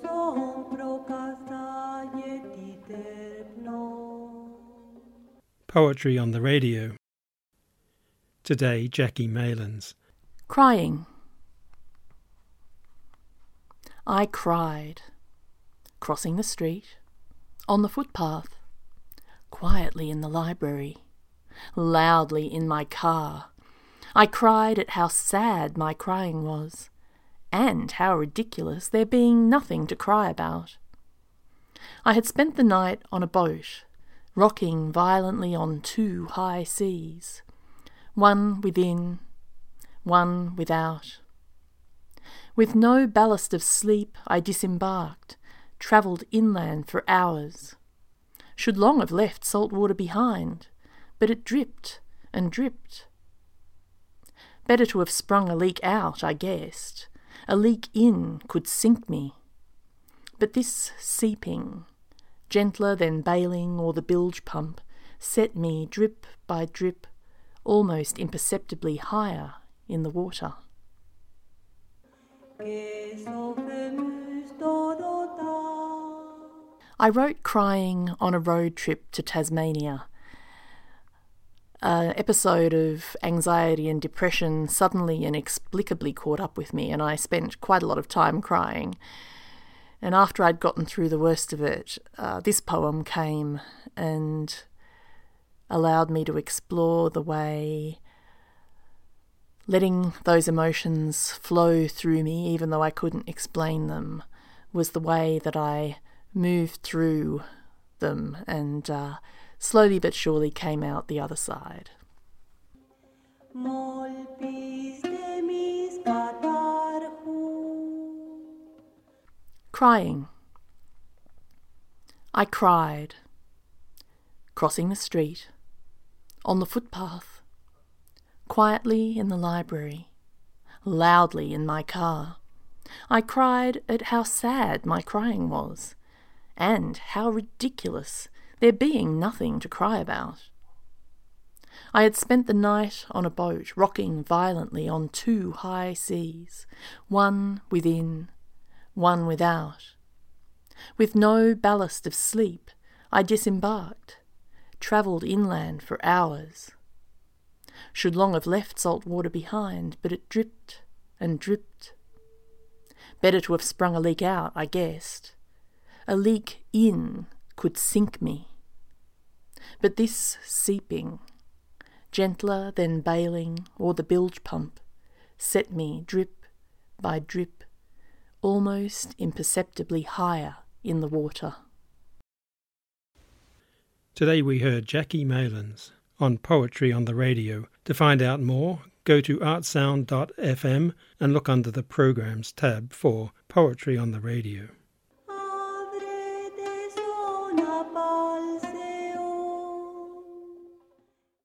Poetry on the Radio. Today, Jackie Malins. Crying. I cried, crossing the street, on the footpath, quietly in the library, loudly in my car. I cried at how sad my crying was, and how ridiculous there being nothing to cry about. I had spent the night on a boat, rocking violently on 2 high seas, one within, one without. With no ballast of sleep I disembarked, travelled inland for hours. Should long have left salt water behind, but it dripped and dripped. Better to have sprung a leak out, I guessed. A leak in could sink me. But this seeping, gentler than bailing or the bilge pump, set me drip by drip, almost imperceptibly higher in the water. I wrote crying on a road trip to Tasmania. An episode of anxiety and depression suddenly and inexplicably caught up with me, and I spent quite a lot of time crying. And after I'd gotten through the worst of it, this poem came and allowed me to explore the way letting those emotions flow through me, even though I couldn't explain them, was the way that I moved through them and slowly but surely came out the other side. Crying. I cried, crossing the street, on the footpath, quietly in the library, loudly in my car. I cried at how sad my crying was, and how ridiculous there being nothing to cry about. I had spent the night on a boat, rocking violently on 2 high seas, one within, one without. With no ballast of sleep, I disembarked, travelled inland for hours. Should long have left salt water behind, but it dripped and dripped. Better to have sprung a leak out, I guessed. A leak in could sink me. But this seeping, gentler than bailing or the bilge pump, set me drip by drip, almost imperceptibly higher in the water. Today we heard Jackie Malins on Poetry on the Radio. To find out more, go to artsound.fm and look under the Programs tab for Poetry on the Radio.